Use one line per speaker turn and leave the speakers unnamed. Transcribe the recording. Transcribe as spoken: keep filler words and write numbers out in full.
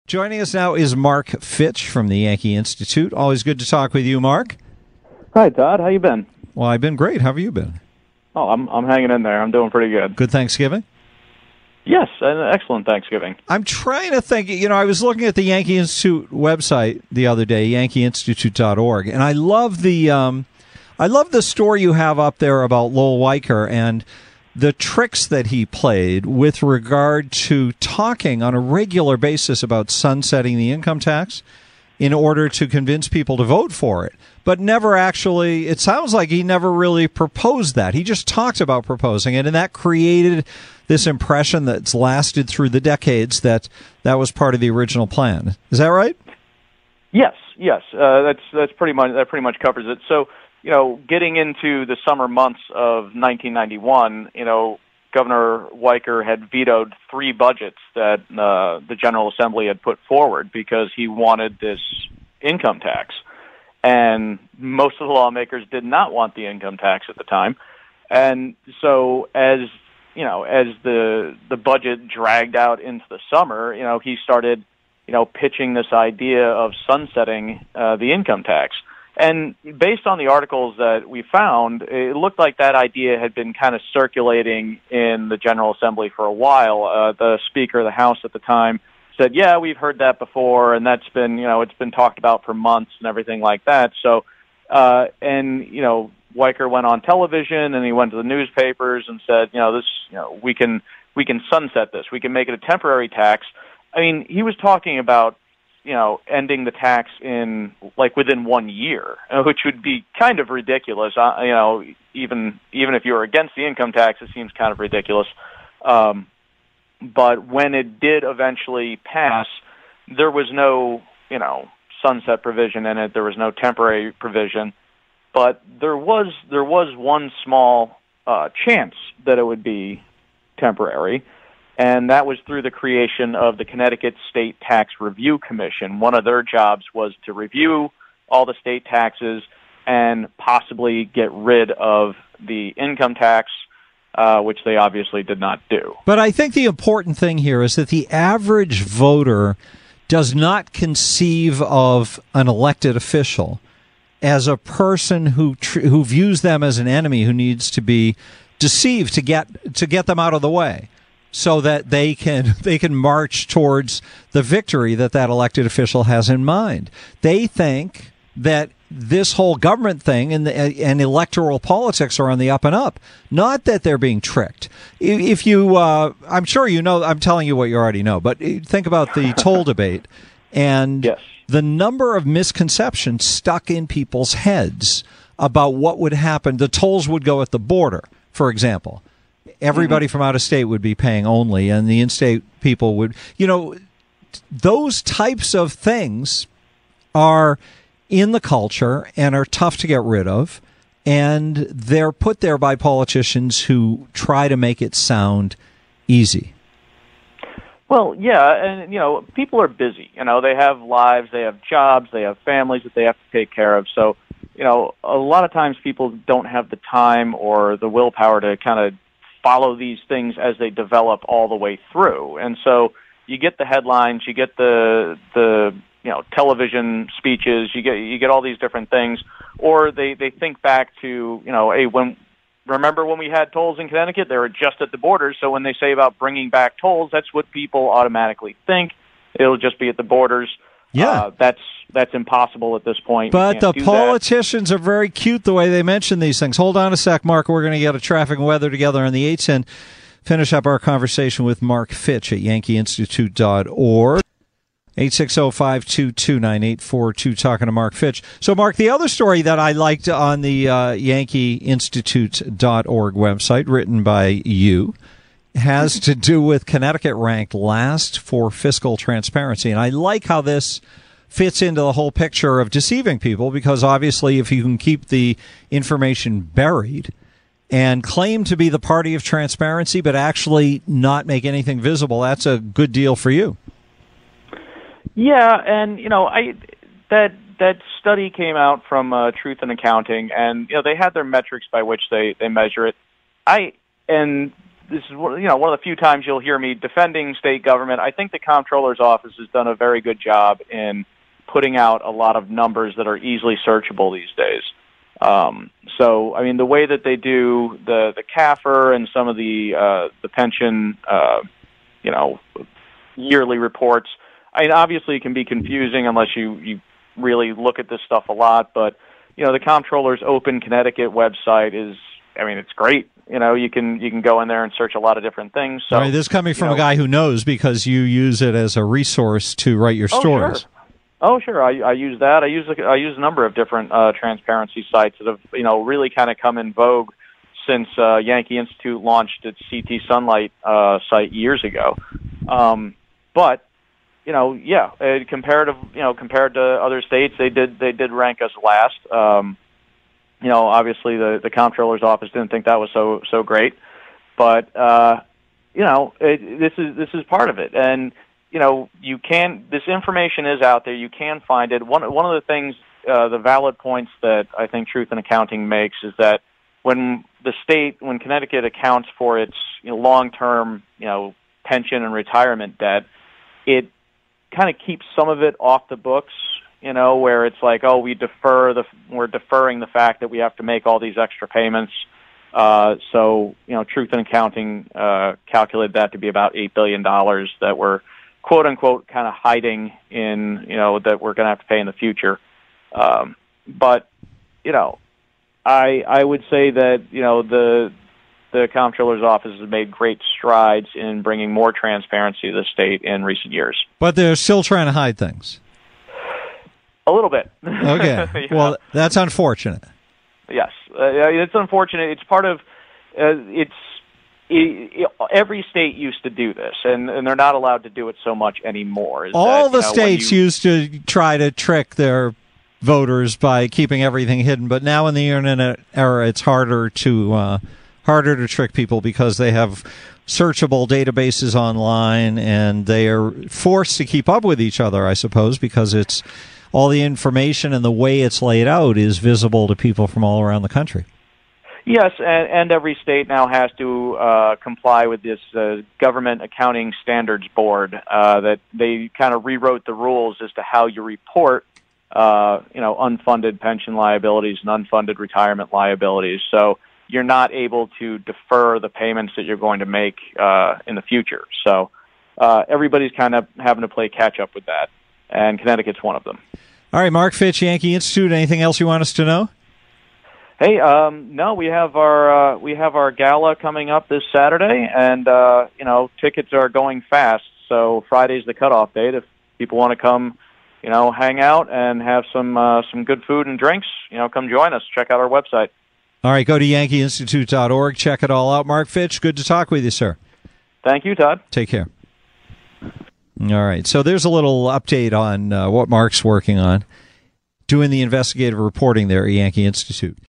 Joining us now is Mark Fitch from the Yankee Institute. Always good to talk with you, Mark.
Hi, Todd. How you been?
Well, I've been great. How have you been?
Oh, I'm I'm hanging in there. I'm doing pretty good.
Good Thanksgiving?
Yes, an excellent Thanksgiving.
I'm trying to think. You know, I was looking at the Yankee Institute website the other day, yankee institute dot org, and I love the um, I love the story you have up there about Lowell Weicker and the tricks that he played with regard to talking on a regular basis about sunsetting the income tax in order to convince people to vote for it, but never actually, it sounds like he never really proposed that. He just talked about proposing it, and that created this impression that's lasted through the decades that that was part of the original plan. Is that right?
Yes, yes. Uh, that's that's pretty much that pretty much covers it. So, you know, getting into the summer months of nineteen ninety-one, you know, Governor Weicker had vetoed three budgets that uh, the General Assembly had put forward because he wanted this income tax. And most of the lawmakers did not want the income tax at the time. And so as, you know, as the the budget dragged out into the summer, you know, he started, you know, pitching this idea of sunsetting uh, the income tax. And based on the articles that we found, it looked like that idea had been kind of circulating in the General Assembly for a while. Uh, the Speaker of the House at the time said, yeah, we've heard that before, and that's been, you know, it's been talked about for months and everything like that. So, uh, and, you know, Weicker went on television and he went to the newspapers and said, you know, this, you know, we can, we can sunset this. We can make it a temporary tax. I mean, he was talking about, you know, ending the tax in, like, within one year, which would be kind of ridiculous. Uh, you know, even even if you're against the income tax, it seems kind of ridiculous. Um, but when it did eventually pass, there was no, you know, sunset provision in it. There was no temporary provision. But there was there was one small uh, chance that it would be temporary, and that was through the creation of the Connecticut State Tax Review Commission. One of their jobs was to review all the state taxes and possibly get rid of the income tax, uh, which they obviously did not do.
But I think the important thing here is that the average voter does not conceive of an elected official as a person who tr- who views them as an enemy who needs to be deceived to get to get them out of the way, so that they can they can march towards the victory that that elected official has in mind. They think that this whole government thing and, the, and electoral politics are on the up and up, not that they're being tricked. If you, uh, I'm sure you know, I'm telling you what you already know, but think about the toll debate and
yes.
the number of misconceptions stuck in people's heads about what would happen. The tolls would go at the border, for example. Everybody mm-hmm. from out of state would be paying only, and the in-state people would, you know, those types of things are in the culture and are tough to get rid of, and they're put there by politicians who try to make it sound easy.
Well, yeah, and, you know, people are busy. You know, they have lives, they have jobs, they have families that they have to take care of. So, you know, a lot of times people don't have the time or the willpower to kind of follow these things as they develop all the way through. And so you get the headlines, you get the the you know television speeches, you get you get all these different things, or they they think back to, you know, hey, when remember when we had tolls in Connecticut, they were just at the borders. So when they say about bringing back tolls, that's what people automatically think. It'll just be at the borders.
Yeah,
uh, that's that's impossible at this point.
But the politicians that. are very cute the way they mention these things. Hold on a sec, Mark. We're going to get a traffic and weather together on the eights and finish up our conversation with Mark Fitch at yankee institute dot org. eight six zero, five two two, nine eight four two, talking to Mark Fitch. So, Mark, the other story that I liked on the uh, yankee institute dot org website, written by you, has to do with Connecticut ranked last for fiscal transparency. And I like how this fits into the whole picture of deceiving people, because obviously if you can keep the information buried and claim to be the party of transparency but actually not make anything visible, that's a good deal for you.
Yeah, and, you know, I that that study came out from uh, Truth in Accounting, and, you know, they had their metrics by which they, they measure it. I and this is one- you know one of the few times you'll hear me defending state government. I think the comptroller's office has done a very good job in putting out a lot of numbers that are easily searchable these days. Um, so, I mean, the way that they do the the C A F R and some of the uh, the pension, uh, you know, yearly reports. I mean, obviously, it can be confusing unless you you really look at this stuff a lot. But you know, the comptroller's Open Connecticut website is, I mean, it's great. You know, you can you can go in there and search a lot of different things. So,
All right, this is coming from
you know,
a guy who knows because you use it as a resource to write your
oh,
stories.
Sure. Oh, sure. I, I use that. I use a, I use a number of different uh, transparency sites that have, you know, really kind of come in vogue since uh, Yankee Institute launched its C T Sunlight uh, site years ago. Um, but you know, yeah, uh, comparative, you know, compared to other states, they did they did rank us last. Um, you know, obviously the the comptroller's office didn't think that was so so great, but uh, you know, it, this is this is part of it, and you know, you can. This information is out there. You can find it. One one of the things, uh, the valid points that I think Truth in Accounting makes is that when the state, when Connecticut accounts for its you know, long-term, you know, pension and retirement debt, it kind of keeps some of it off the books. You know, where it's like, oh, we defer the, we're deferring the fact that we have to make all these extra payments. Uh, so, you know, Truth in Accounting uh, calculated that to be about eight billion dollars that were quote unquote kind of hiding in, you know, that we're going to have to pay in the future. Um, but, you know, I I would say that, you know, the the comptroller's office has made great strides in bringing more transparency to the state in recent years.
But they're still trying to hide things.
A little bit.
Okay. Well, know? That's unfortunate.
Yes. Uh, it's unfortunate. It's part of, uh, it's, It, it, every state used to do this, and, and they're not allowed to do it so much anymore. Is
All
that,
the
know,
states
you,
used to try to trick their voters by keeping everything hidden, but now in the internet era, it's harder to uh, harder to trick people because they have searchable databases online, and they are forced to keep up with each other, I suppose, because it's all the information and the way it's laid out is visible to people from all around the country.
Yes, and, and every state now has to uh, comply with this uh, Government Accounting Standards Board. Uh, that they kind of rewrote the rules as to how you report, uh, you know, unfunded pension liabilities and unfunded retirement liabilities. So you're not able to defer the payments that you're going to make uh, in the future. So uh, everybody's kind of having to play catch up with that, and Connecticut's one of them.
All right, Mark Fitch, Yankee Institute. Anything else you want us to know?
Hey, um, no, we have our uh, we have our gala coming up this Saturday, and uh, you know, tickets are going fast. So Friday's the cutoff date. If people want to come, you know, hang out and have some uh, some good food and drinks, you know, come join us. Check out our website.
All right, go to yankee institute dot org. Check it all out. Mark Fitch, good to talk with you, sir.
Thank you, Todd.
Take care. All right, so there's a little update on uh, what Mark's working on, doing the investigative reporting there at Yankee Institute.